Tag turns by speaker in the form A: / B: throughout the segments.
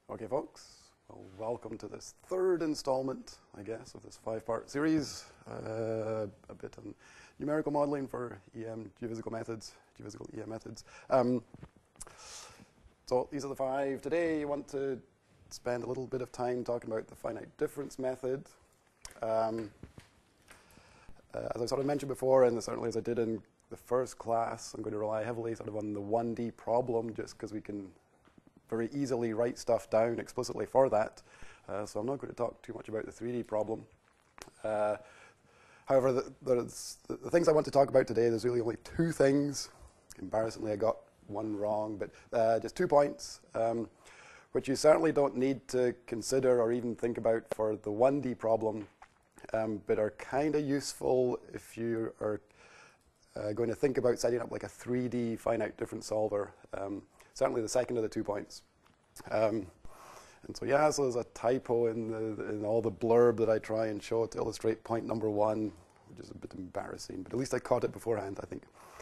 A: Okay, folks, well, welcome to this third installment, I guess, of this five-part series, a bit on numerical modeling for EM geophysical methods, geophysical EM methods. So these are the five. Today, I want to spend a little bit of time talking about the finite difference method. As I sort of mentioned before, and certainly as I did in the first class, I'm going to rely heavily sort of on the 1D problem, just because we can very easily write stuff down explicitly for that. So I'm not going to talk too much about the 3D problem. However, the things I want to talk about today, there's really only two things. Embarrassingly, I got one wrong, but just 2 points, which you certainly don't need to consider or even think about for the 1D problem, but are kind of useful if you are going to think about setting up like a 3D finite difference solver. Certainly the second of the 2 points. And so yeah, so there's a typo in all the blurb that I try and show to illustrate point number 1, which is a bit embarrassing, but at least I caught it beforehand, I think.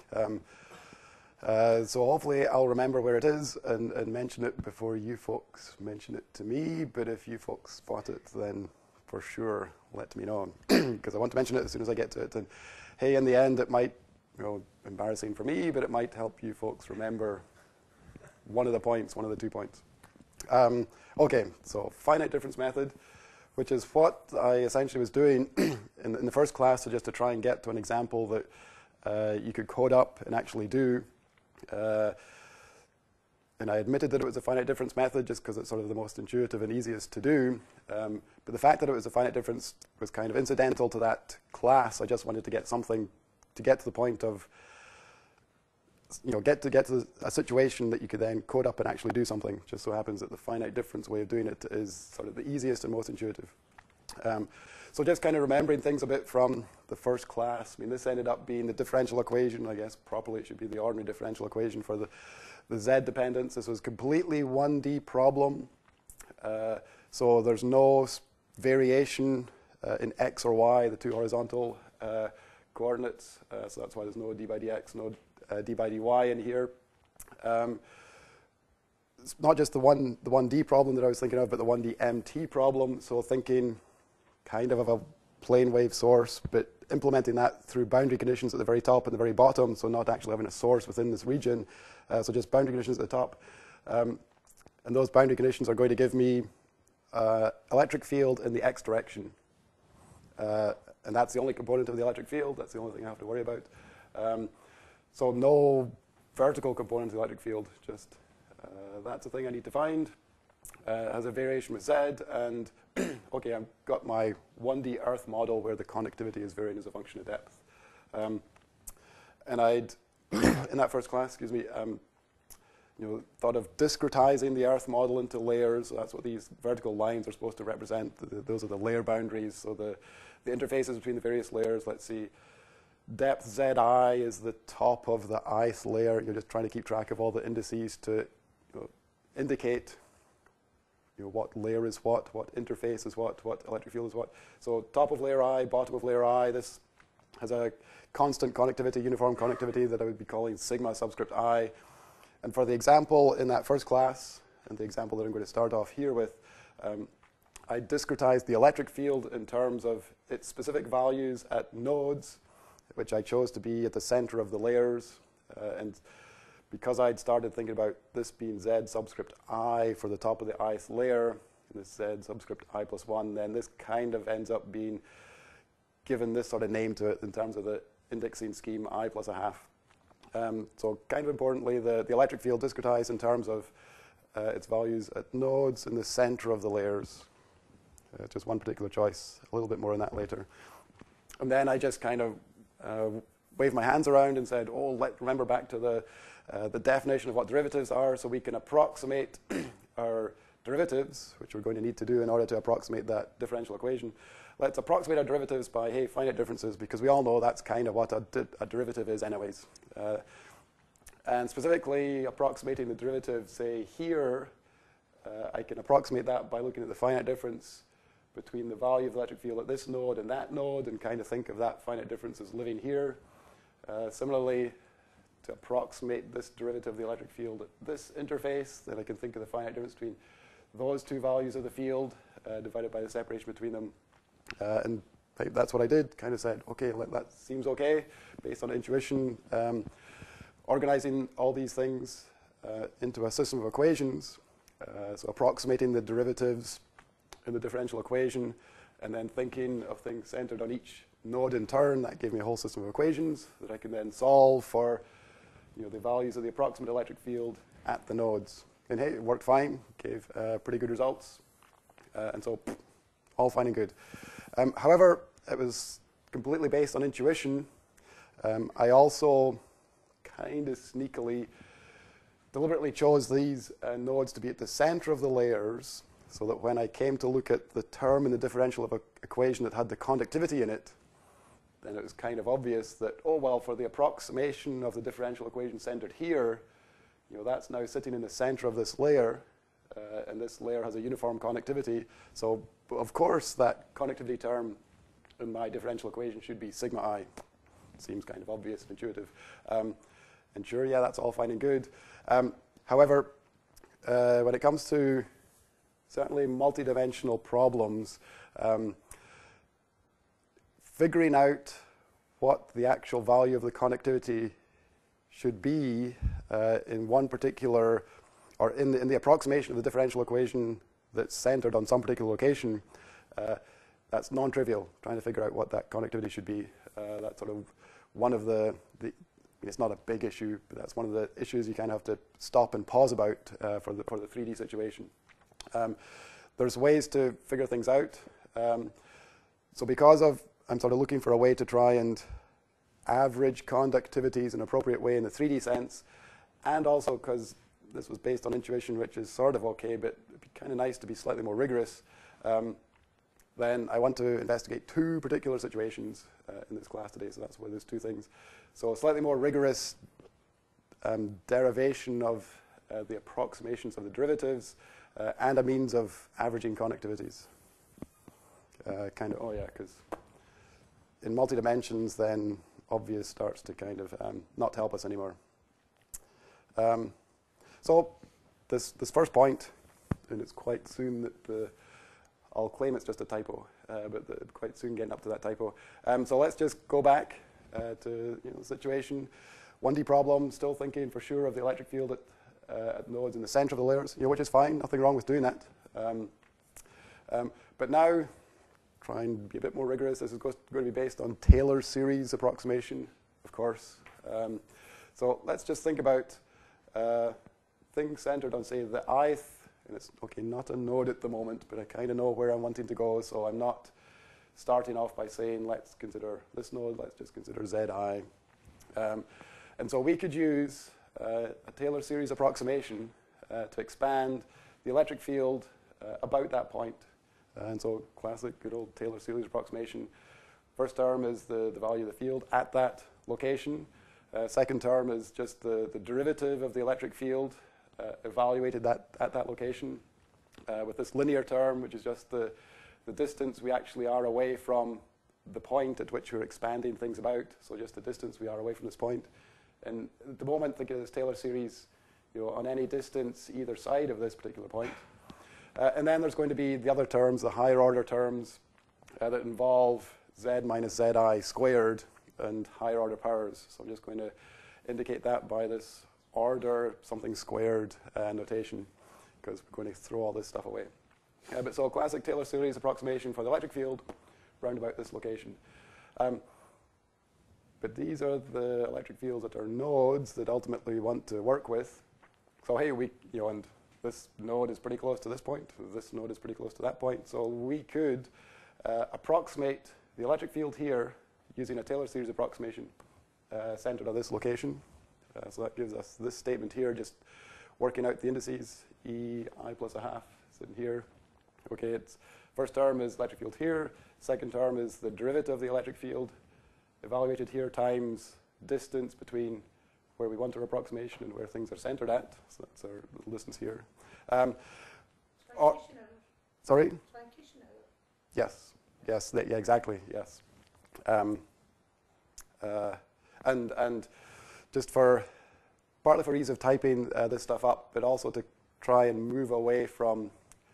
A: So hopefully I'll remember where it is and mention it before you folks mention it to me, but if you folks spot it, then for sure let me know, because I want to mention it as soon as I get to it. And hey, in the end, it might, embarrassing for me, but it might help you folks remember one of the points, one of the 2 points. Okay, so finite difference method, which is what I essentially was doing in the first class, so just to try and get to an example that you could code up and actually do. And I admitted that it was a finite difference method just because it's sort of the most intuitive and easiest to do. But the fact that it was a finite difference was kind of incidental to that class. I just wanted to get something to get to the point of get to a situation that you could then code up and actually do something. Just so happens that the finite difference way of doing it is sort of the easiest and most intuitive. So just kind of remembering things a bit from the first class. I mean, this ended up being the differential equation. I guess properly it should be the ordinary differential equation for the Z dependence. This was completely 1D problem. So there's no variation in X or Y, the two horizontal coordinates. So that's why there's no d by dx, no d by dy in here. It's not just the 1D problem that I was thinking of, but the 1D MT problem. So thinking kind of a plane wave source, but implementing that through boundary conditions at the very top and the very bottom, so not actually having a source within this region. So just boundary conditions at the top. And those boundary conditions are going to give me electric field in the X direction. And that's the only component of the electric field. That's the only thing I have to worry about. So no vertical component of the electric field, just that's the thing I need to find. Has a variation with Z, and okay, I've got my 1D Earth model where the conductivity is varying as a function of depth. And I'd, in that first class, thought of discretizing the Earth model into layers. So that's what these vertical lines are supposed to represent. Those are the layer boundaries. So the interfaces between the various layers. Let's see. Depth Zi is the top of the ith layer. You're just trying to keep track of all the indices to indicate what layer is what interface is what electric field is what. So top of layer I, bottom of layer I, this has a constant conductivity, uniform conductivity that I would be calling sigma subscript I. And for the example in that first class, and the example that I'm going to start off here with, I discretized the electric field in terms of its specific values at nodes, which I chose to be at the center of the layers. And because I'd started thinking about this being Z subscript I for the top of the ith layer, and this Z subscript I plus 1, then this kind of ends up being given this sort of name to it in terms of the indexing scheme I plus a half. So kind of importantly, the electric field discretized in terms of its values at nodes in the center of the layers. Just one particular choice, a little bit more on that later. And then I just kind of waved my hands around and said, remember back to the definition of what derivatives are, so we can approximate our derivatives, which we're going to need to do in order to approximate that differential equation. Let's approximate our derivatives by, hey, finite differences, because we all know that's kind of what a derivative is anyways. And specifically, approximating the derivative, say, here, I can approximate that by looking at the finite difference between the value of the electric field at this node and that node, and kind of think of that finite difference as living here. Similarly, to approximate this derivative of the electric field at this interface, then I can think of the finite difference between those two values of the field divided by the separation between them. And that's what I did, kind of said, okay, that seems okay, based on intuition. Organizing all these things into a system of equations, so approximating the derivatives in the differential equation, and then thinking of things centered on each node in turn, that gave me a whole system of equations that I can then solve for the values of the approximate electric field at the nodes. And hey, it worked fine, gave pretty good results. And so, all fine and good. However, it was completely based on intuition. I also kind of sneakily, deliberately chose these nodes to be at the center of the layers, so that when I came to look at the term in the differential equation that had the conductivity in it, then it was kind of obvious that, oh, well, for the approximation of the differential equation centered here, that's now sitting in the center of this layer, and this layer has a uniform conductivity. So, of course, that conductivity term in my differential equation should be sigma I. Seems kind of obvious and intuitive. And sure, yeah, that's all fine and good. However, when it comes to certainly multidimensional problems, figuring out what the actual value of the conductivity should be in one particular, or in the approximation of the differential equation that's centered on some particular location, that's non-trivial, trying to figure out what that conductivity should be. That's sort of one of it's not a big issue, but that's one of the issues you kind of have to stop and pause about for the 3D situation. There's ways to figure things out. So because I'm sort of looking for a way to try and average conductivities in an appropriate way in the 3D sense, and also because this was based on intuition, which is sort of okay, but it'd be kind of nice to be slightly more rigorous, then I want to investigate two particular situations in this class today, so that's why there's two things. So a slightly more rigorous derivation of the approximations of the derivatives, and a means of averaging conductivities. Because in multi-dimensions, then obvious starts to kind of not help us anymore. So this first point, and it's quite soon that I'll claim it's just a typo, but quite soon getting up to that typo. So let's just go back to the situation. 1D problem, still thinking for sure of the electric field at nodes in the center of the layers, which is fine, nothing wrong with doing that. But now, try and be a bit more rigorous. This is going to be based on Taylor series approximation, of course. So let's just think about things centered on, say, the ith, and it's, okay, not a node at the moment, but I kind of know where I'm wanting to go, so I'm not starting off by saying, let's consider this node, let's just consider Zi. And so we could use a Taylor series approximation to expand the electric field about that point. And so classic, good old Taylor series approximation. First term is the value of the field at that location. Second term is just the derivative of the electric field evaluated at that location. With this linear term, which is just the distance we actually are away from the point at which we're expanding things about. So just the distance we are away from this point. And at the moment, think of this Taylor series on any distance either side of this particular point. And then there's going to be the other terms, the higher order terms that involve z minus zi squared and higher order powers. So I'm just going to indicate that by this order something squared notation, because we're going to throw all this stuff away. But so classic Taylor series approximation for the electric field round about this location. But these are the electric fields that are nodes that ultimately we want to work with. So hey, and this node is pretty close to this point. This node is pretty close to that point. So we could approximate the electric field here using a Taylor series approximation centered on this location. So that gives us this statement here, just working out the indices, E I plus a half sitting here. Okay, it's first term is electric field here. Second term is the derivative of the electric field evaluated here times distance between where we want our approximation and where things are centered at. So that's our little distance here. Sorry? Yes. Yes. Yeah. Exactly. Yes. And just partly for ease of typing this stuff up, but also to try and move away from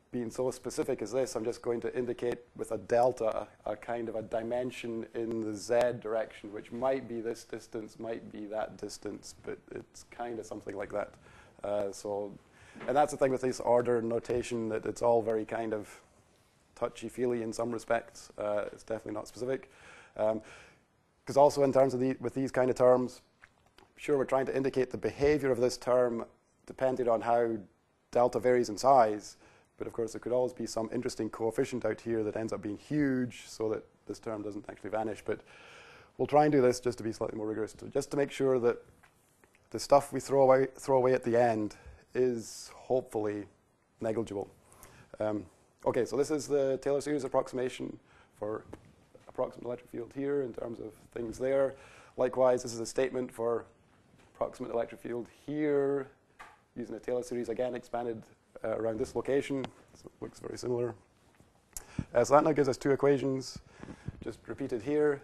A: being so specific as this, I'm just going to indicate with a delta a kind of a dimension in the z direction, which might be this distance, might be that distance, but it's kind of something like that. And that's the thing with this order notation, that it's all very kind of touchy-feely in some respects. It's definitely not specific. Because also in terms of with these kind of terms, sure, we're trying to indicate the behavior of this term depending on how delta varies in size. But of course, there could always be some interesting coefficient out here that ends up being huge so that this term doesn't actually vanish. But we'll try and do this just to be slightly more rigorous, just to make sure that the stuff we throw away at the end is hopefully negligible. Okay, so this is the Taylor series approximation for approximate electric field here in terms of things there. Likewise, this is a statement for approximate electric field here using a Taylor series, again, expanded around this location. So it looks very similar. So that now gives us two equations, just repeated here,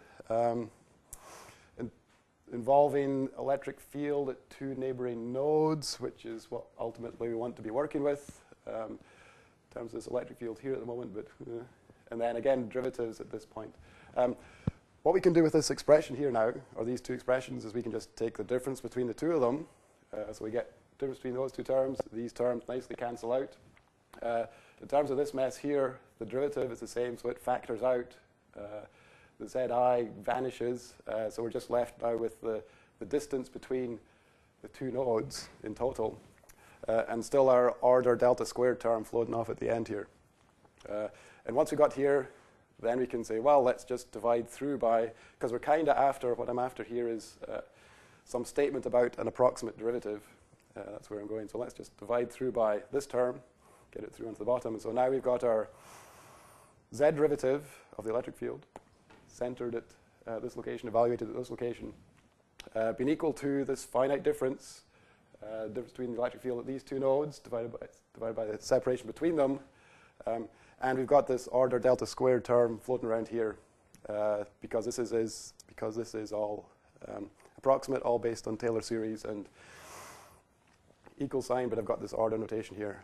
A: involving electric field at two neighboring nodes, which is what ultimately we want to be working with in terms of this electric field here at the moment. But and then again, derivatives at this point. What we can do with this expression here now, or these two expressions, is we can just take the difference between the two of them. So we get difference between those two terms. These terms nicely cancel out. In terms of this mess here, the derivative is the same, so it factors out. The zi vanishes, so we're just left now with the distance between the two nodes in total, and still our order delta squared term floating off at the end here. And once we got here, then we can say, well, let's just divide through by, because we're kind of after, what I'm after here is some statement about an approximate derivative. That's where I'm going. So let's just divide through by this term, get it through onto the bottom. So now we've got our z derivative of the electric field, centered at this location, evaluated at this location, being equal to this finite difference, difference between the electric field at these two nodes divided by the separation between them. And we've got this order delta squared term floating around here because this is all approximate, all based on Taylor series and equal sign, but I've got this order notation here.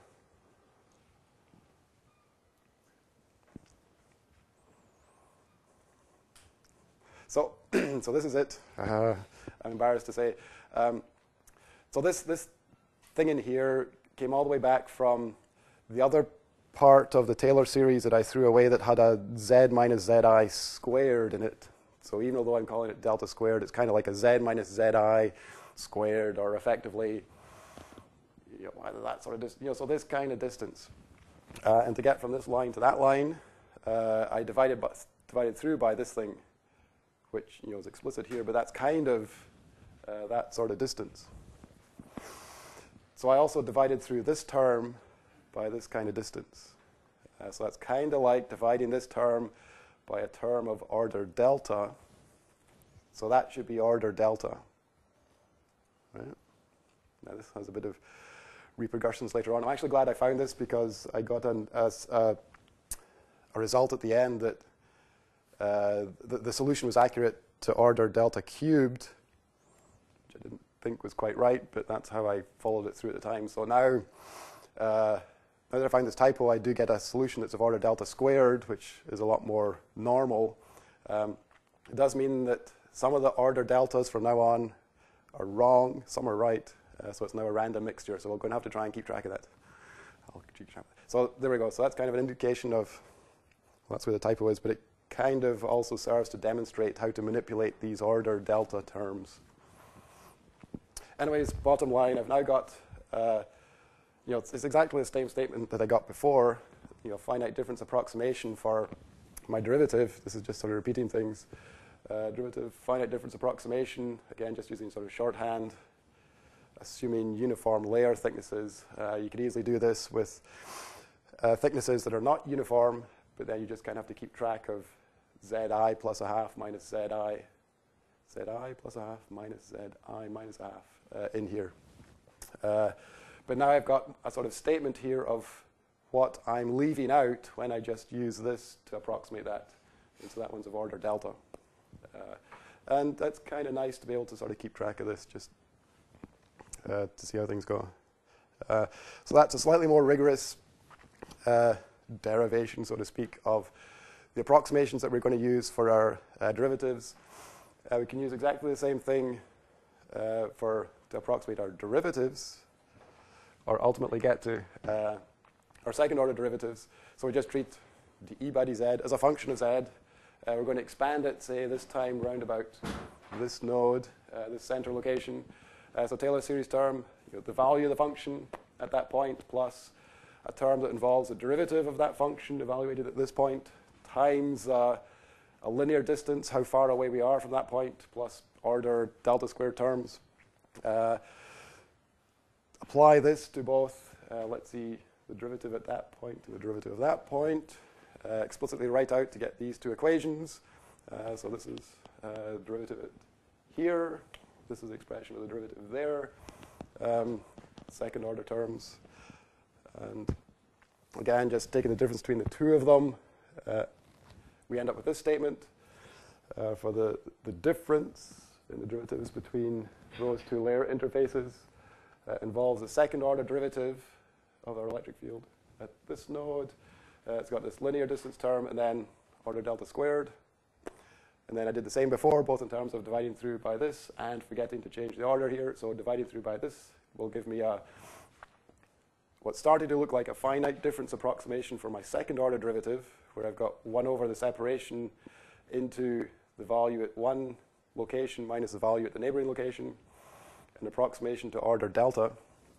A: So, so this is it. I'm embarrassed to say. So this thing in here came all the way back from the other part of the Taylor series that I threw away that had a z minus zi squared in it. So even though I'm calling it delta squared, it's kind of like a z minus zi squared, or effectively, that sort of so this kind of distance. And to get from this line to that line, I divided through by this thing, which is explicit here, but that's kind of that sort of distance. So I also divided through this term by this kind of distance. So that's kind of like dividing this term by a term of order delta. So that should be order delta. Right? Now this has a bit of repercussions later on. I'm actually glad I found this because I got a result at the end that the solution was accurate to order delta cubed, which I didn't think was quite right, but that's how I followed it through at the time. So now, now that I find this typo, I do get a solution that's of order delta squared, which is a lot more normal. It does mean that some of the order deltas from now on are wrong, some are right, so it's now a random mixture. So we're going to have to try and keep track of that. So there we go. So that's kind of an indication of, well, that's where the typo is, but it kind of also serves to demonstrate how to manipulate these order delta terms. Anyways, bottom line, I've now got, it's exactly the same statement that I got before, finite difference approximation for my derivative. This is just sort of repeating things. Derivative, finite difference approximation, again, just using sort of shorthand, assuming uniform layer thicknesses. You could easily do this with thicknesses that are not uniform, but then you just kind of have to keep track of zi plus a half minus zi plus a half minus zi minus a half in here. But now I've got a sort of statement here of what I'm leaving out when I just use this to approximate that. And so that one's of order delta. And that's kind of nice to be able to sort of keep track of this just to see how things go. So that's a slightly more rigorous derivation, so to speak, of the approximations that we're going to use for our derivatives. We can use exactly the same thing to approximate our derivatives, or ultimately get to our second order derivatives. So we just treat dE by dz as a function of z. We're going to expand it, say, this time round about this node, this center location. So Taylor series term, the value of the function at that point plus a term that involves a derivative of that function evaluated at this point times a linear distance, how far away we are from that point, plus order delta squared terms. Apply this to both, let's see, the derivative at that point and the derivative of that point. Explicitly write out to get these two equations. So this is derivative at here. This is the expression of the derivative there. Second order terms. And again, just taking the difference between the two of them, we end up with this statement. For the difference in the derivatives between those two layer interfaces involves a second order derivative of our electric field at this node. It's got this linear distance term and then order delta squared. And then I did the same before, both in terms of dividing through by this and forgetting to change the order here. So dividing through by this will give me what started to look like a finite difference approximation for my second order derivative, where I've got 1 over the separation into the value at one location minus the value at the neighboring location, an approximation to order delta.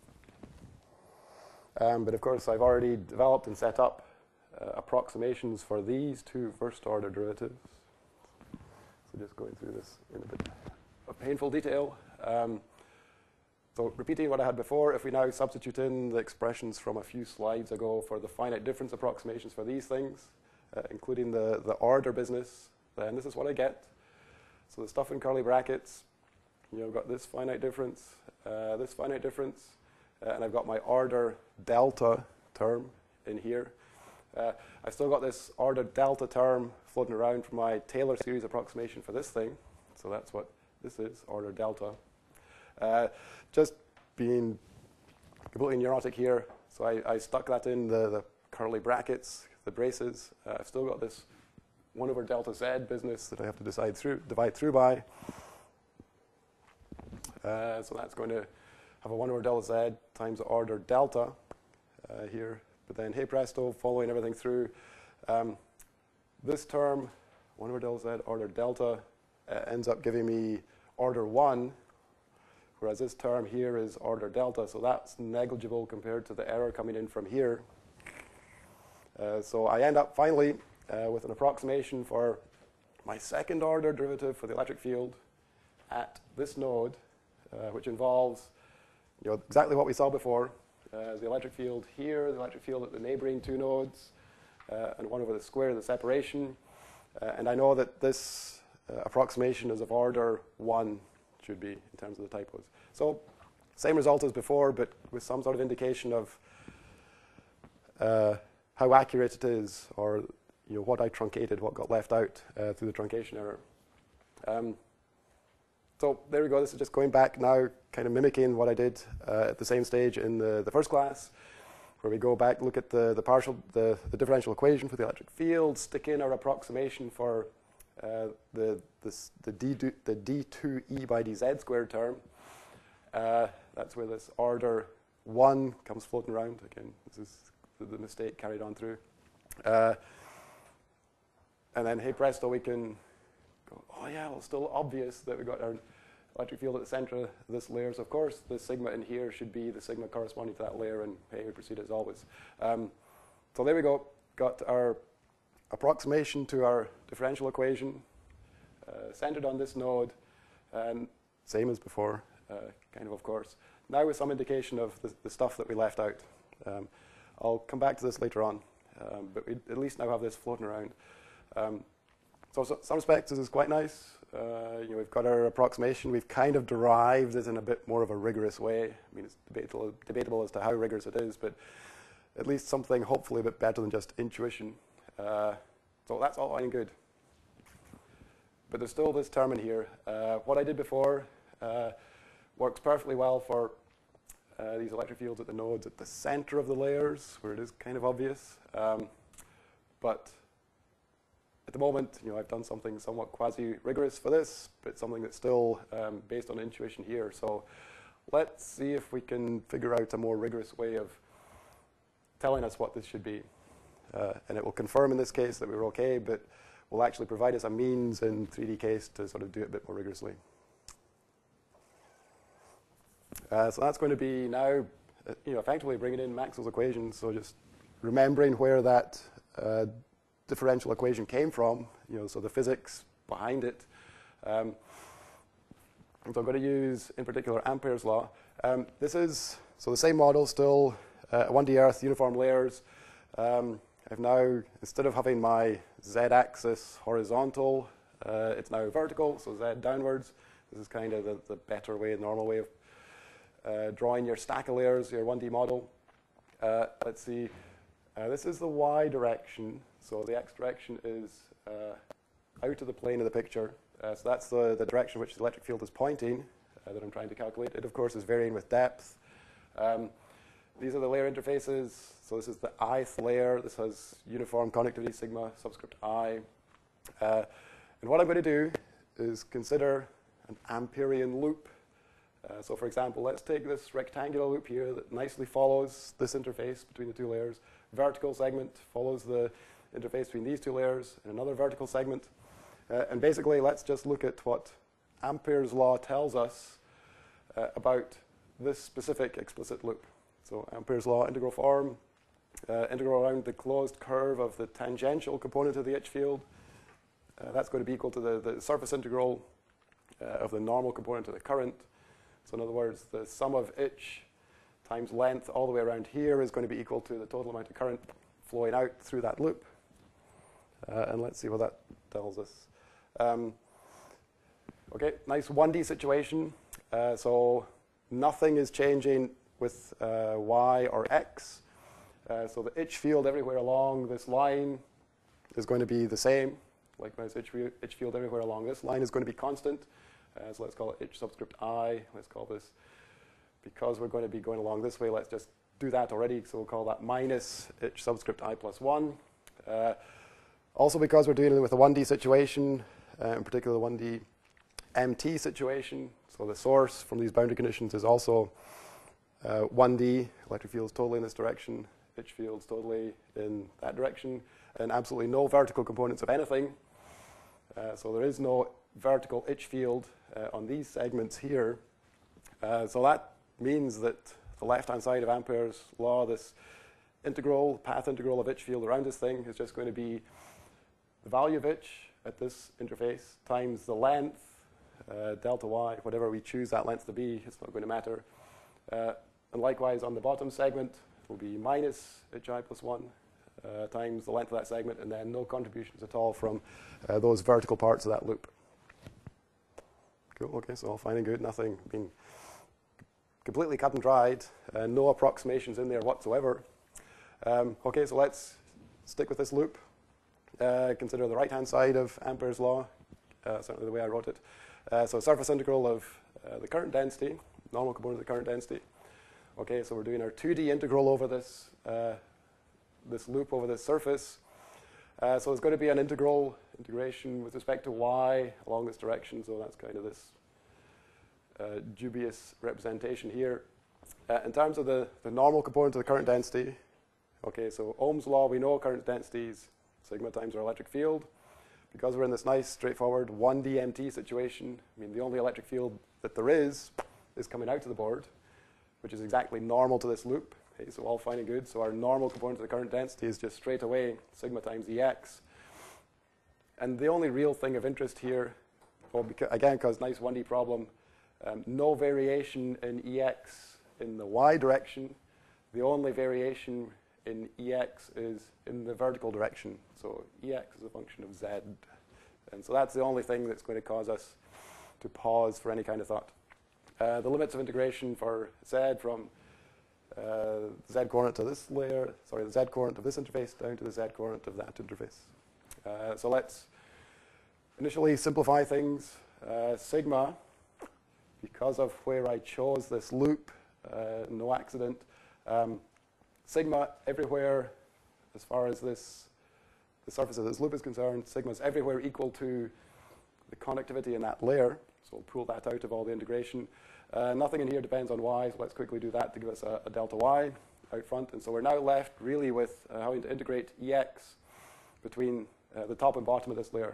A: But of course, I've already developed and set up approximations for these two first order derivatives. So just going through this in a bit of painful detail. So repeating what I had before, if we now substitute in the expressions from a few slides ago for the finite difference approximations for these things, including the order business, then this is what I get. So the stuff in curly brackets, I've got this finite difference, and I've got my order delta term in here. I've still got this order delta term floating around for my Taylor series approximation for this thing. So that's what this is, order delta. Just being completely neurotic here, so I stuck that in the curly brackets, the braces. I've still got this 1 over delta z business that I have to divide through by. So that's going to have a 1 over delta z times the order delta here. But then, hey presto, following everything through, this term, 1 over delta z order delta, ends up giving me order 1, whereas this term here is order delta, so that's negligible compared to the error coming in from here. So I end up finally with an approximation for my second order derivative for the electric field at this node, which involves exactly what we saw before. The electric field here, the electric field at the neighboring two nodes, and 1 over the square of the separation. And I know that this approximation is of order 1, should be, in terms of the typos. So same result as before, but with some sort of indication of how accurate it is, or what I truncated, what got left out through the truncation error. So there we go. This is just going back now, kind of mimicking what I did at the same stage in the first class, where we go back, look at the differential equation for the electric field, stick in our approximation for the d2e by dz squared term. That's where this order 1 comes floating around. Again, this is the mistake carried on through. And then, hey presto, we can go, oh yeah, well, it's still obvious that we've got our electric field at the center of this layer. So of course, the sigma in here should be the sigma corresponding to that layer, and hey, we proceed as always. So there we go. Got our approximation to our differential equation centered on this node, and same as before, of course. Now with some indication of the stuff that we left out. I'll come back to this later on, but we at least now have this floating around. So in some respects, this is quite nice. We've got our approximation. We've kind of derived it in a bit more of a rigorous way. I mean, it's debatable as to how rigorous it is, but at least something hopefully a bit better than just intuition. So that's all fine and good. But there's still this term in here. What I did before works perfectly well for these electric fields at the nodes at the center of the layers, where it is kind of obvious. But at the moment, I've done something somewhat quasi-rigorous for this, but something that's still based on intuition here. So let's see if we can figure out a more rigorous way of telling us what this should be. And it will confirm in this case that we were okay, but will actually provide us a means in 3D case to sort of do it a bit more rigorously. So that's going to be now, effectively bringing in Maxwell's equations. So just remembering where that differential equation came from, so the physics behind it. So I'm going to use, in particular, Ampere's law. This is, so the same model, still 1D Earth, uniform layers. I've now, instead of having my z-axis horizontal, it's now vertical, so z downwards. This is kind of the better way, the normal way of drawing your stack of layers, your 1D model. Let's see. This is the y direction, so the x direction is out of the plane of the picture. So that's the direction which the electric field is pointing that I'm trying to calculate. It, of course, is varying with depth. These are the layer interfaces. So this is the ith layer. This has uniform conductivity sigma subscript I. And what I'm going to do is consider an Amperian loop. So for example, let's take this rectangular loop here that nicely follows this interface between the two layers. Vertical segment follows the interface between these two layers, and another vertical segment. And basically, let's just look at what Ampere's law tells us about this specific explicit loop. So Ampere's law, integral form, integral around the closed curve of the tangential component of the H field. That's going to be equal to the surface integral of the normal component of the current. So in other words, the sum of H times length all the way around here is going to be equal to the total amount of current flowing out through that loop. And let's see what that tells us. Okay, nice 1D situation. So nothing is changing with y or x. So the H field everywhere along this line is going to be the same. Likewise, H field everywhere along this line is going to be constant. So let's call it H subscript I. Let's call this, because we're going to be going along this way, let's just do that already. So we'll call that minus H subscript I plus 1. Also, because we're dealing with a 1D situation, in particular the 1D MT situation, so the source from these boundary conditions is also 1D. Electric field is totally in this direction. H field is totally in that direction. And absolutely no vertical components of anything. So there is no vertical H field on these segments here. So that means that the left-hand side of Ampere's law, this integral, path integral of H field around this thing is just going to be the value of H at this interface times the length, delta y, whatever we choose that length to be, it's not going to matter. And likewise, on the bottom segment, it will be minus hi plus 1 times the length of that segment, and then no contributions at all from those vertical parts of that loop. Cool, okay, so all fine and good, nothing being completely cut and dried, no approximations in there whatsoever. Okay, so let's stick with this loop. Consider the right-hand side of Ampere's law, certainly the way I wrote it. So surface integral of the current density, normal component of the current density. Okay, so we're doing our 2D integral over this, this loop over this surface. So there's going to be an integration with respect to y along this direction. So that's kind of this dubious representation here. In terms of the normal component of the current density, okay, so Ohm's law, we know current density is sigma times our electric field. Because we're in this nice, straightforward 1D MT situation, I mean, the only electric field that there is coming out to the board, which is exactly normal to this loop. Okay, so all fine and good. So our normal component of the current density is just straight away sigma times Ex. And the only real thing of interest here, well, again, because nice 1D problem, no variation in Ex in the y direction. The only variation in Ex is in the vertical direction. So Ex is a function of z. And so that's the only thing that's going to cause us to pause for any kind of thought. The limits of integration for z from z coordinate to this layer, sorry, the z coordinate of this interface down to the z coordinate of that interface. So let's initially simplify things. Sigma, because of where I chose this loop, no accident. Sigma everywhere, as far as the surface of this loop is concerned, sigma is everywhere equal to the conductivity in that layer. So we'll pull that out of all the integration. Nothing in here depends on y, so let's quickly do that to give us a delta y out front. And so we're now left really with having to integrate Ex between the top and bottom of this layer.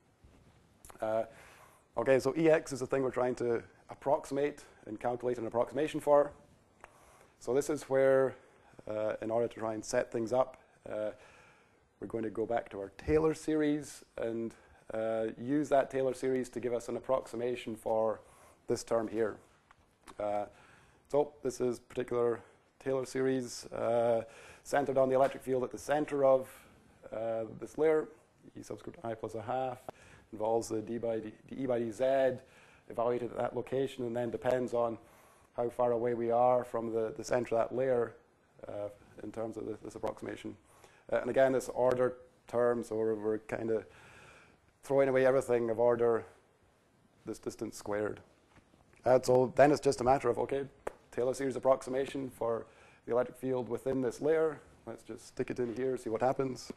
A: Okay, so Ex is the thing we're trying to approximate and calculate an approximation for. So this is where, in order to try and set things up, we're going to go back to our Taylor series and use that Taylor series to give us an approximation for this term here. So this is particular Taylor series centered on the electric field at the center of this layer, E subscript I plus a half, involves the d by dz evaluated at that location, and then depends on how far away we are from the center of that layer in terms of this approximation. And again, this order term, so we're kind of throwing away everything of order this distance squared. So then it's just a matter of, okay, Taylor series approximation for the electric field within this layer. Let's just stick it in here, see what happens.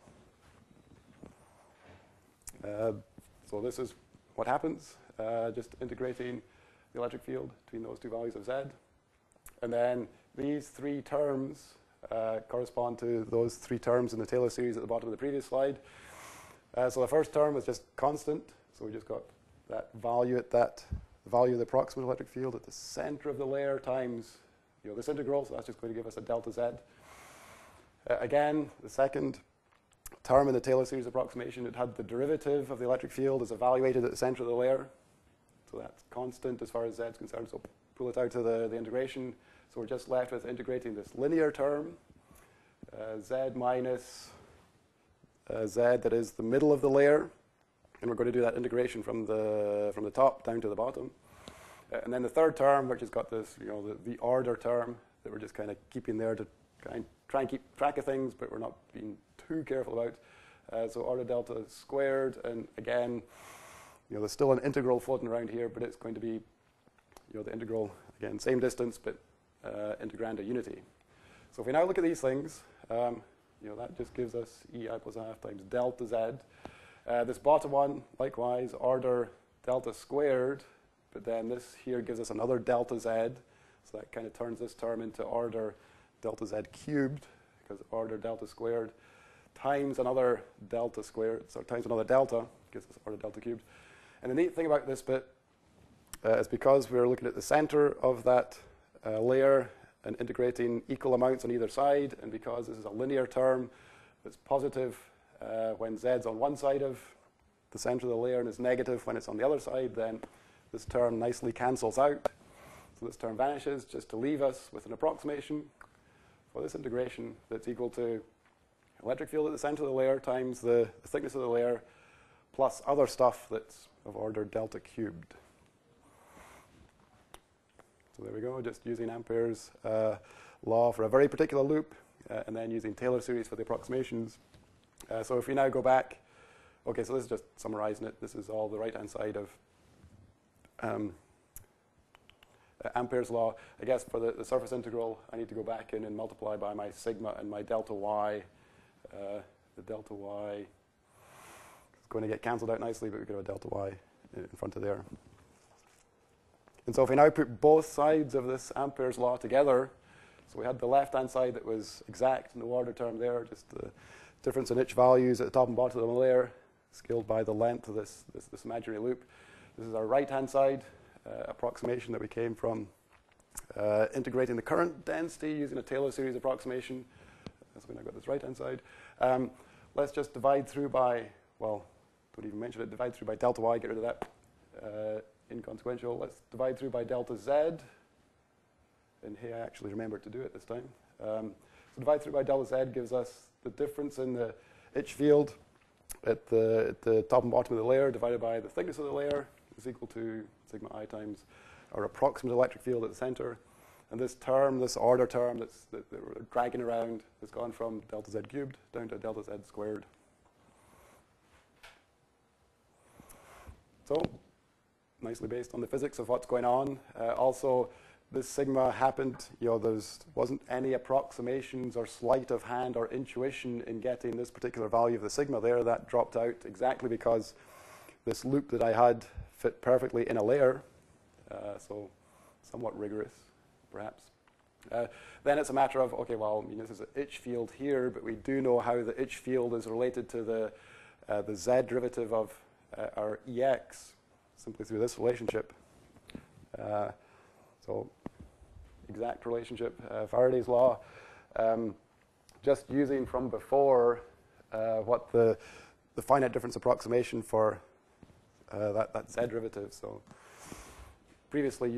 A: So this is what happens, just integrating the electric field between those two values of z. And then these three terms correspond to those three terms in the Taylor series at the bottom of the previous slide. So the first term is just constant, so we just got that value at the value of the approximate electric field at the center of the layer times this integral, so that's just going to give us a delta z. Again, the second term in the Taylor series approximation, it had the derivative of the electric field as evaluated at the center of the layer. So that's constant as far as z is concerned, so pull it out to the integration. So we're just left with integrating this linear term, z minus z that is the middle of the layer. And we're going to do that integration from the top down to the bottom. And then the third term, which has got this, the order term that we're just kind of keeping there to try and keep track of things, but we're not being too careful about. So order delta squared, and again, there's still an integral floating around here, but it's going to be, the integral, again, same distance, but integrand a unity. So if we now look at these things, that just gives us ei plus a half times delta z. This bottom one, likewise, order delta squared, but then this here gives us another delta z, so that kind of turns this term into order delta z cubed, because order delta squared times another delta squared, so times another delta gives us order delta cubed. And the neat thing about this bit is because we're looking at the center of that layer and integrating equal amounts on either side, and because this is a linear term that's positive when z's on one side of the center of the layer and is negative when it's on the other side, then this term nicely cancels out. So this term vanishes, just to leave us with an approximation for this integration that's equal to electric field at the center of the layer times the thickness of the layer plus other stuff that's of order delta cubed. So there we go, just using Ampere's law for a very particular loop, and then using Taylor series for the approximations. So if we now go back, okay, so this is just summarizing it. This is all the right-hand side of Ampere's law. I guess for the surface integral, I need to go back in and multiply by my sigma and my delta y. The delta y is going to get cancelled out nicely, but we could have a delta y in front of there. And so if we now put both sides of this Ampere's law together, so we had the left-hand side that was exact, no order term there, just the difference in each values at the top and bottom of the layer, scaled by the length of this imaginary loop. This is our right-hand side approximation that we came from integrating the current density using a Taylor series approximation. So we now got this right-hand side. Let's just divide through by, well, don't even mention it, divide through by delta y, get rid of that. Inconsequential. Let's divide through by delta z. And here I actually remembered to do it this time. So divide through by delta z gives us the difference in the H field at the top and bottom of the layer divided by the thickness of the layer is equal to sigma I times our approximate electric field at the center. And this term, this order term that we're dragging around, has gone from delta z cubed down to delta z squared. So nicely based on the physics of what's going on. Also, this sigma happened, there wasn't any approximations or sleight of hand or intuition in getting this particular value of the sigma there. That dropped out exactly because this loop that I had fit perfectly in a layer, so somewhat rigorous, perhaps. Then it's a matter of, okay, well, this is an itch field here, but we do know how the itch field is related to the z derivative of our Ex, simply through this relationship. So exact relationship, Faraday's law, just using from before what the finite difference approximation for that z derivative. So previously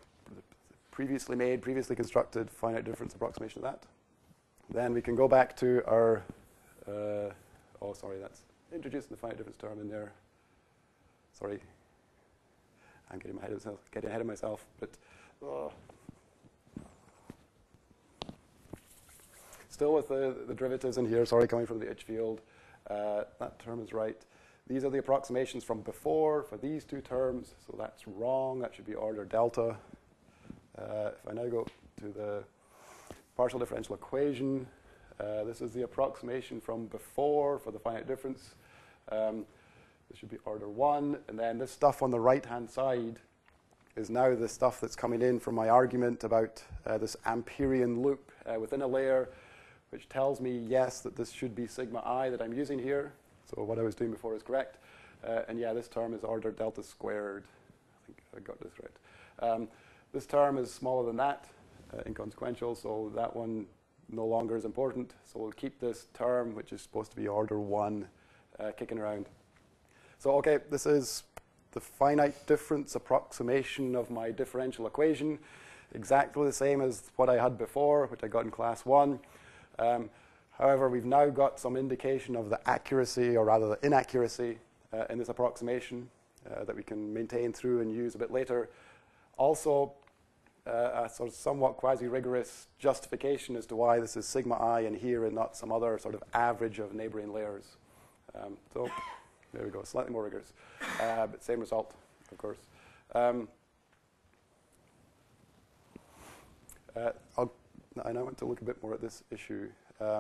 A: made, previously constructed finite difference approximation of that. Then we can go back to our, that's introducing the finite difference term in there. Sorry, I'm getting ahead of myself, but still with the derivatives in here, sorry, coming from the itch field. That term is right. These are the approximations from before for these two terms, so that's wrong. That should be order delta. If I now go to the partial differential equation, this is the approximation from before for the finite difference. This should be order 1, and then this stuff on the right-hand side is now the stuff that's coming in from my argument about this Amperian loop within a layer, which tells me, yes, that this should be sigma I that I'm using here. So what I was doing before is correct. And yeah, this term is order delta squared. I think I got this right. This term is smaller than that, inconsequential, so that one no longer is important. So we'll keep this term, which is supposed to be order 1, kicking around. So okay, this is the finite difference approximation of my differential equation, exactly the same as what I had before, which I got in class 1. However, we've now got some indication of the accuracy, or rather the inaccuracy, in this approximation that we can maintain through and use a bit later. Also, a sort of somewhat quasi-rigorous justification as to why this is sigma I in here and not some other sort of average of neighboring layers. So there we go, slightly more rigorous, but same result, of course. I now want to look a bit more at this issue.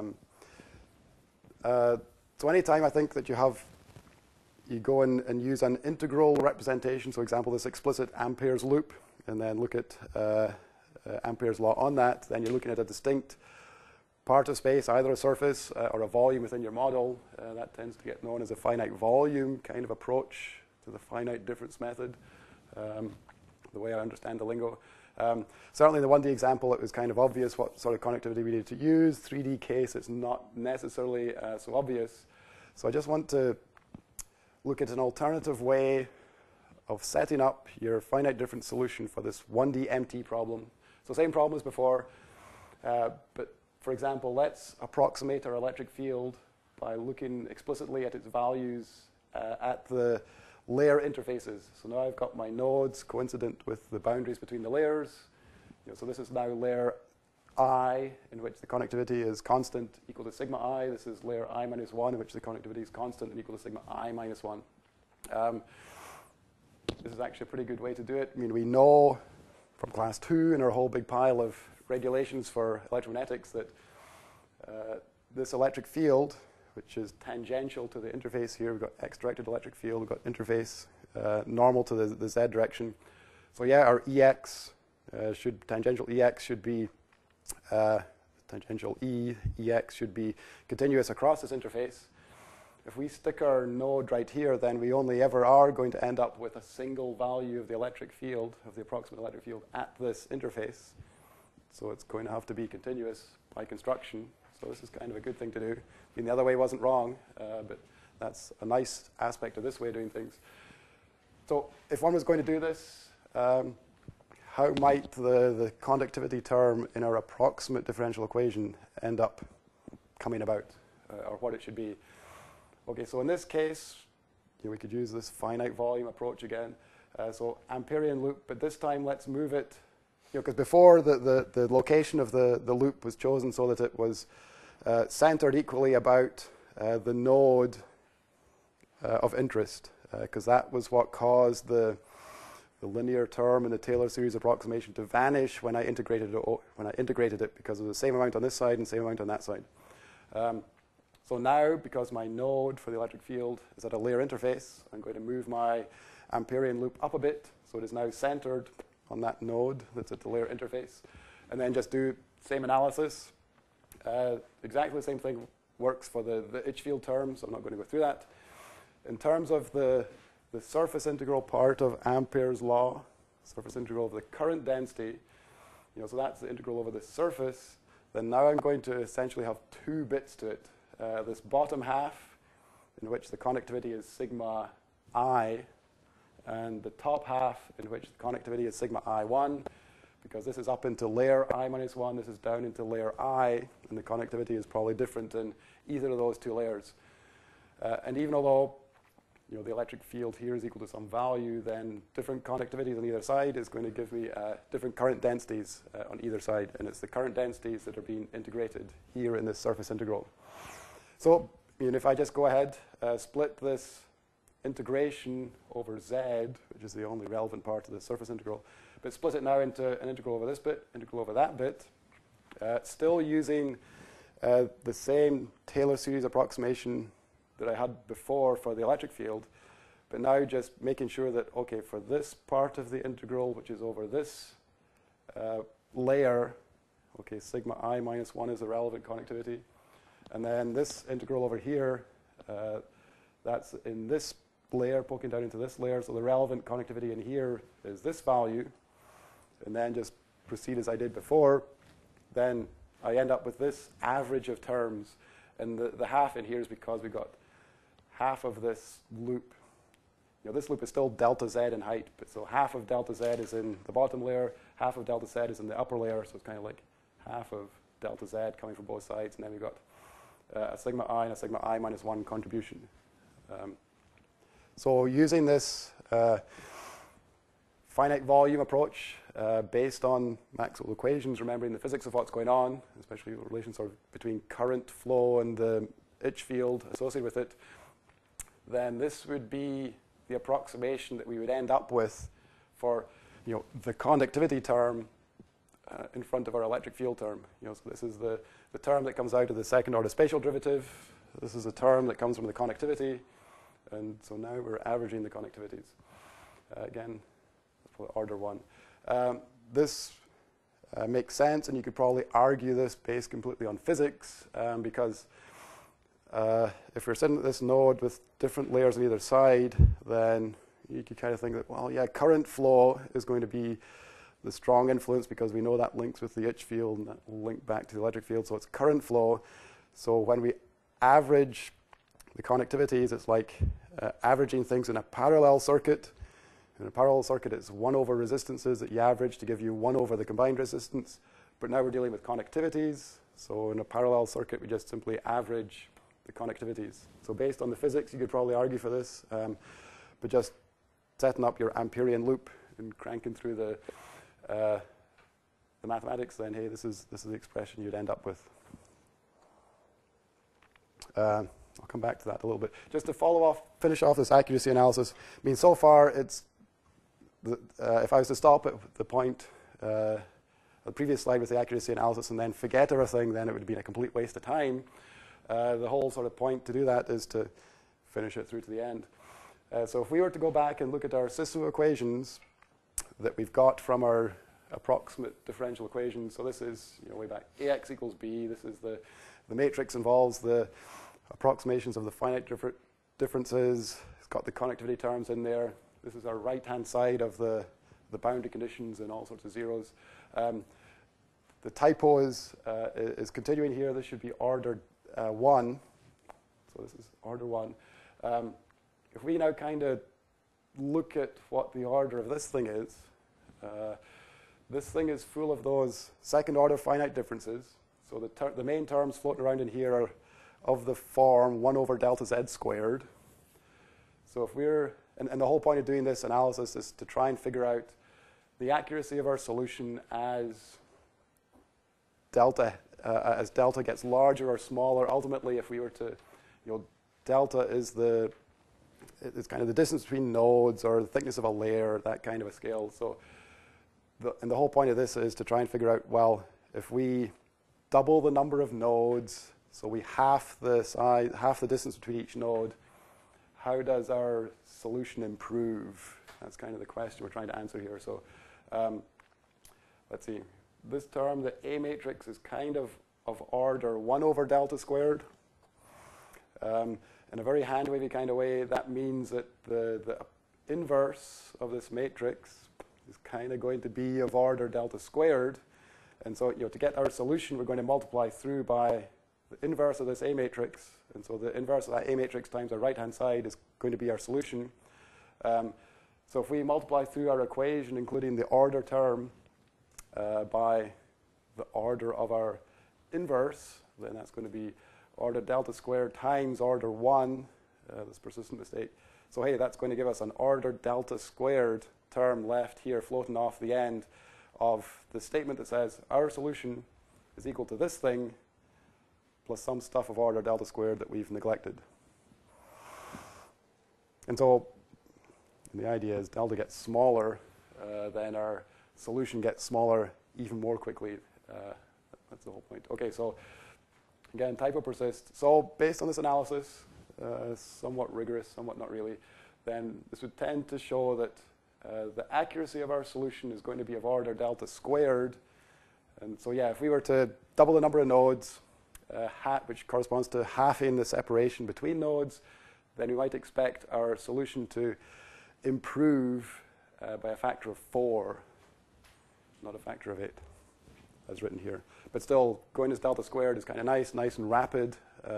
A: So anytime I think that you go in and use an integral representation, so example, this explicit Ampere's loop, and then look at Ampere's law on that, then you're looking at a distinct part of space, either a surface or a volume within your model. That tends to get known as a finite volume kind of approach to the finite difference method, the way I understand the lingo. Certainly in the 1D example, it was kind of obvious what sort of connectivity we needed to use. 3D case, it's not necessarily so obvious. So I just want to look at an alternative way of setting up your finite difference solution for this 1D MT problem. So same problem as before, but for example, let's approximate our electric field by looking explicitly at its values at the layer interfaces. So now I've got my nodes coincident with the boundaries between the layers. So this is now layer I, in which the connectivity is constant, equal to sigma I. This is layer I minus 1, in which the connectivity is constant and equal to sigma I minus 1. This is actually a pretty good way to do it. I mean, we know from class 2 in our whole big pile of regulations for electromagnetics that this electric field, which is tangential to the interface here, we've got x-directed electric field, we've got interface normal to the z direction. So yeah, our Ex tangential Ex should be tangential Ex should be continuous across this interface. If we stick our node right here, then we only ever are going to end up with a single value of the electric field, of the approximate electric field at this interface. So it's going to have to be continuous by construction. So this is kind of a good thing to do. I mean, the other way wasn't wrong, but that's a nice aspect of this way of doing things. So if one was going to do this, how might the conductivity term in our approximate differential equation end up coming about, or what it should be? Okay, so in this case, we could use this finite volume approach again. So Amperian loop, but this time let's move it, because before the location of the loop was chosen so that it was centered equally about the node of interest, because that was what caused the the linear term in the Taylor series approximation to vanish when I integrated it because it was the same amount on this side and same amount on that side. So now, because my node for the electric field is at a layer interface, I'm going to move my Amperian loop up a bit, so it is now centered on that node that's at the layer interface, and then just do same analysis. Exactly the same thing works for the H field term, so I'm not going to go through that. In terms of the surface integral part of Ampere's law, surface integral of the current density, so that's the integral over the surface, then now I'm going to essentially have two bits to it. This bottom half, in which the conductivity is sigma I, and the top half, in which the conductivity is sigma I1, because this is up into layer I minus 1, this is down into layer I, and the conductivity is probably different in either of those two layers. And even although the electric field here is equal to some value, then different conductivities on either side is going to give me different current densities on either side, and it's the current densities that are being integrated here in this surface integral. So if I just go ahead, split this integration over z, which is the only relevant part of the surface integral, but split it now into an integral over this bit, integral over that bit, still using the same Taylor series approximation that I had before for the electric field, but now just making sure that, okay, for this part of the integral, which is over this layer, okay, sigma I minus 1 is the relevant conductivity. And then this integral over here, that's in this layer poking down into this layer, so the relevant conductivity in here is this value. And then just proceed as I did before. Then I end up with this average of terms. And the half in here is because we got half of this loop. This loop is still delta z in height, but so half of delta z is in the bottom layer, half of delta z is in the upper layer, so it's kind of like half of delta z coming from both sides, and then we've got a sigma I and a sigma I minus 1 contribution. So using this finite volume approach based on Maxwell equations, remembering the physics of what's going on, especially the relation sort of between current flow and the H field associated with it, then this would be the approximation that we would end up with for the conductivity term in front of our electric field term. So this is the term that comes out of the second order spatial derivative. This is a term that comes from the conductivity. And so now we're averaging the conductivities. Again, order 1. This makes sense, and you could probably argue this based completely on physics, because if we're sitting at this node with different layers on either side, then you could kind of think that, well, yeah, current flow is going to be the strong influence because we know that links with the H field and that will link back to the electric field. So it's current flow. So when we average the conductivities, it's like averaging things in a parallel circuit. In a parallel circuit, it's 1 over resistances that you average to give you 1 over the combined resistance. But now we're dealing with conductivities. So in a parallel circuit, we just simply average the conductivities. So based on the physics, you could probably argue for this. But just setting up your Amperian loop and cranking through the mathematics, then hey, this is the expression you'd end up with. I'll come back to that a little bit. Just to finish off this accuracy analysis. I mean, so far it's if I was to stop at the point the previous slide with the accuracy analysis and then forget everything, then it would be a complete waste of time. The whole sort of point to do that is to finish it through to the end. So if we were to go back and look at our system of equations that we've got from our approximate differential equation. So this is way back AX equals B. This is the matrix involves the approximations of the finite differences. It's got the conductivity terms in there. This is our right-hand side of the boundary conditions and all sorts of zeros. The typo is continuing here. This should be order 1. So this is order 1. If we now kind of look at what the order of this thing is, this thing is full of those second-order finite differences. So the main terms floating around in here are of the form 1 over delta z squared. So if we're, and the whole point of doing this analysis is to try and figure out the accuracy of our solution as delta gets larger or smaller. Ultimately, if we were to, delta is the it's kind of the distance between nodes or the thickness of a layer, that kind of a scale. So, and the whole point of this is to try and figure out, well, if we double the number of nodes, so we half the size, half the distance between each node, how does our solution improve? That's kind of the question we're trying to answer here. So let's see. This term, the A matrix, is kind of order 1 over delta squared. In a very hand-wavy kind of way, that means that the inverse of this matrix is kind of going to be of order delta squared. And so, to get our solution, we're going to multiply through by the inverse of this A matrix. And so the inverse of that A matrix times our right-hand side is going to be our solution. So if we multiply through our equation, including the order term, by the order of our inverse, then that's going to be order delta squared times order 1, this persistent mistake. So hey, that's going to give us an order delta squared term left here floating off the end of the statement that says our solution is equal to this thing plus some stuff of order delta squared that we've neglected. And so the idea is delta gets smaller, then our solution gets smaller even more quickly. That's the whole point. Okay, so again, typo persists. So based on this analysis, somewhat rigorous, somewhat not really, then this would tend to show that the accuracy of our solution is going to be of order delta squared. And so yeah, if we were to double the number of nodes, which corresponds to halving the separation between nodes, then we might expect our solution to improve by a factor of 4, not a factor of 8, as written here. But still, going as delta squared is kind of nice and rapid.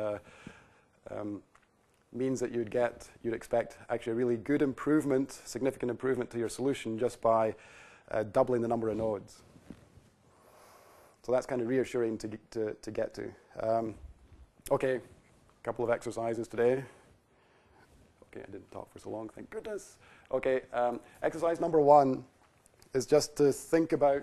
A: Means that you'd expect actually a really good improvement, significant improvement to your solution just by doubling the number of nodes. So that's kind of reassuring to get to. Okay, a couple of exercises today. Okay, I didn't talk for so long, thank goodness. Okay, exercise number 1 is just to think about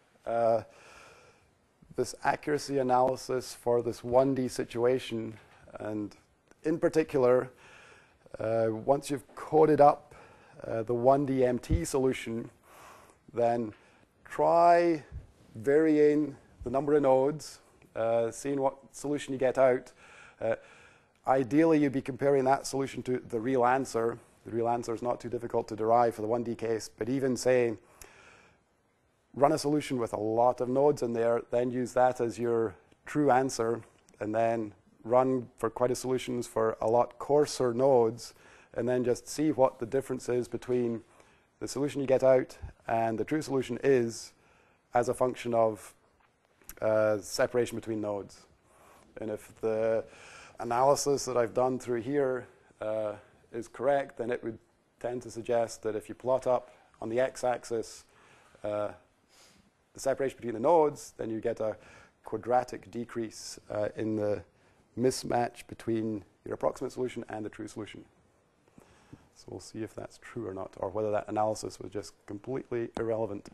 A: this accuracy analysis for this 1D situation. And in particular, once you've coded up the 1D MT solution, then try varying the number of nodes, seeing what solution you get out. Ideally, you'd be comparing that solution to the real answer. The real answer is not too difficult to derive for the 1D case, but even say, run a solution with a lot of nodes in there, then use that as your true answer, and then run for quite a solutions for a lot coarser nodes, and then just see what the difference is between the solution you get out and the true solution is as a function of separation between nodes. And if the analysis that I've done through here is correct, then it would tend to suggest that if you plot up on the x-axis the separation between the nodes, then you get a quadratic decrease in the mismatch between your approximate solution and the true solution. So we'll see if that's true or not, or whether that analysis was just completely irrelevant.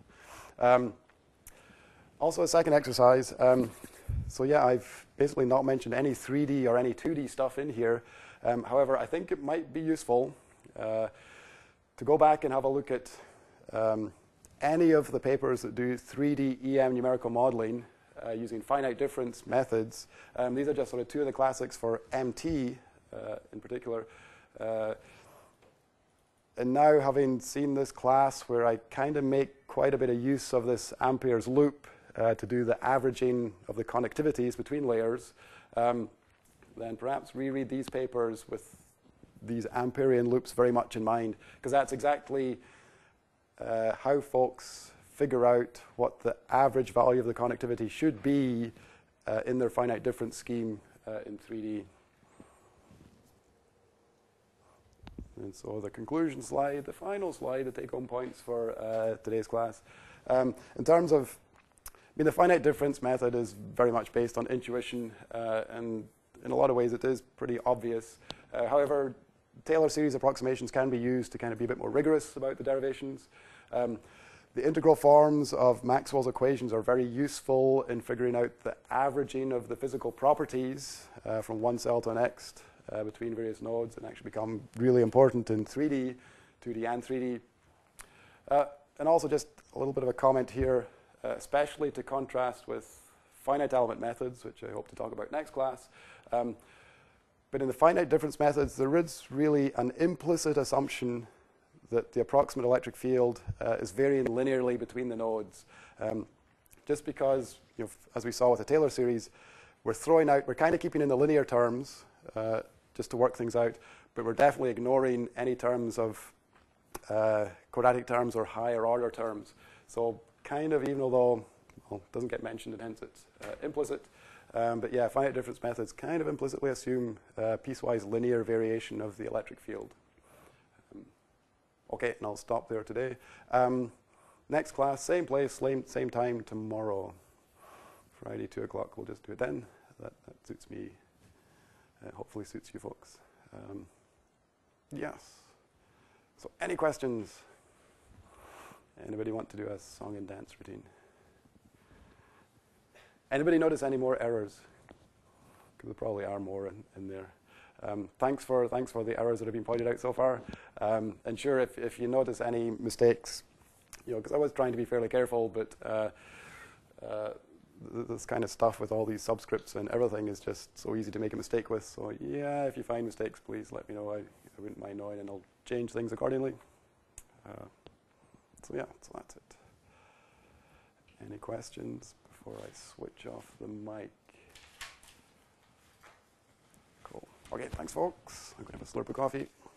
A: Also a second exercise. So yeah, I've basically not mentioned any 3D or any 2D stuff in here. However, I think it might be useful to go back and have a look at any of the papers that do 3D EM numerical modeling using finite difference methods. These are just sort of 2 of the classics for MT in particular. And now, having seen this class where I kind of make quite a bit of use of this Ampere's loop to do the averaging of the connectivities between layers, then perhaps reread these papers with these Amperian loops very much in mind, because that's exactly how folks figure out what the average value of the connectivity should be in their finite difference scheme in 3D. And so the conclusion slide, the final slide, the take-home points for today's class. In terms of, the finite difference method is very much based on intuition, and in a lot of ways it is pretty obvious. However, Taylor series approximations can be used to kind of be a bit more rigorous about the derivations. The integral forms of Maxwell's equations are very useful in figuring out the averaging of the physical properties from one cell to the next. between various nodes and actually become really important in 3D, 2D and 3D. And also just a little bit of a comment here, especially to contrast with finite element methods, which I hope to talk about next class. But in the finite difference methods, there is really an implicit assumption that the approximate electric field is varying linearly between the nodes. Just because, as we saw with the Taylor series, we're kind of keeping in the linear terms just to work things out, but we're definitely ignoring any terms of quadratic terms or higher order terms. So kind of, even although it doesn't get mentioned and hence it's implicit, but yeah, finite difference methods kind of implicitly assume piecewise linear variation of the electric field. Okay, and I'll stop there today. Next class, same place, same time tomorrow. Friday, 2 o'clock, we'll just do it then. That suits me. Hopefully suits you folks. Yes. So any questions? Anybody want to do a song and dance routine? Anybody notice any more errors? Because there probably are more in there. Thanks for the errors that have been pointed out so far. And sure, if you notice any mistakes, because I was trying to be fairly careful, but this kind of stuff with all these subscripts and everything is just so easy to make a mistake with. So yeah, if you find mistakes, please let me know. I wouldn't mind knowing, and I'll change things accordingly. So yeah, so that's it. Any questions before I switch off the mic? Cool. Okay, thanks folks. I'm going to have a slurp of coffee.